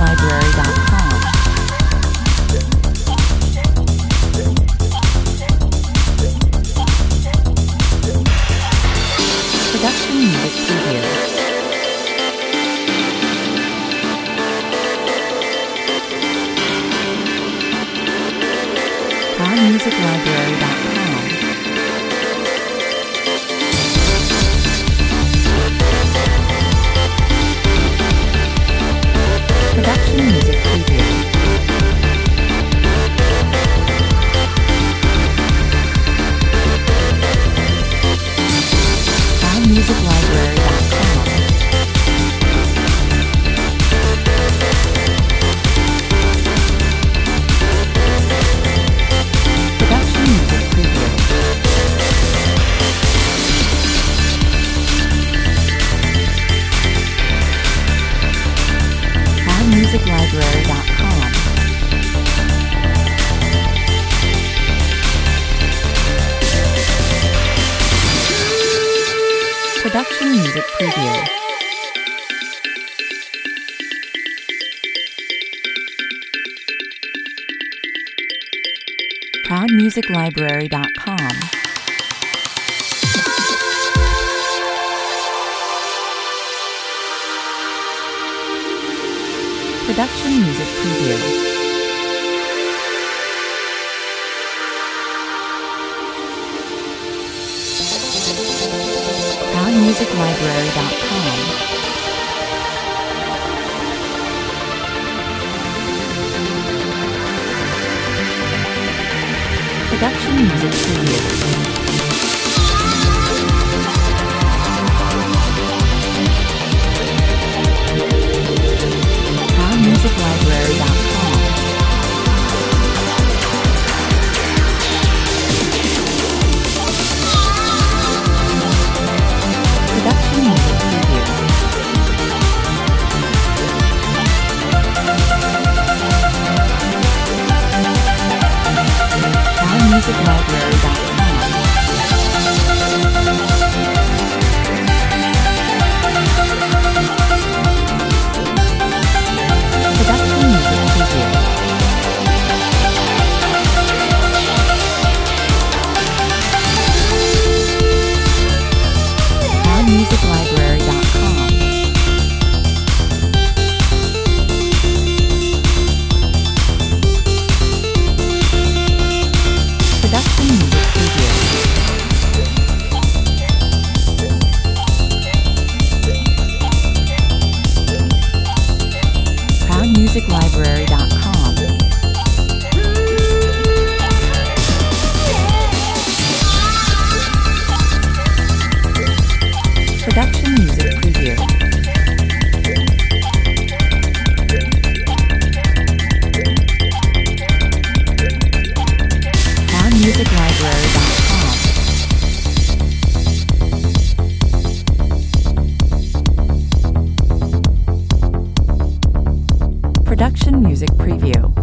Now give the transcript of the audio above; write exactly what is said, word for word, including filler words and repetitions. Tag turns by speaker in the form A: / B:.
A: library dot com. Production music preview. proud music library dot com. Production music preview. proud music library dot com. Production music preview. proud music library dot com. Production music preview. proud music library dot com. Production music preview. proud music library dot com. Production music preview. proud music library dot com. Production music preview. proud music library dot com. Production music preview. proud music library dot com. Production music preview. proud music library dot com. Production music preview. proud music library dot com. Production music preview.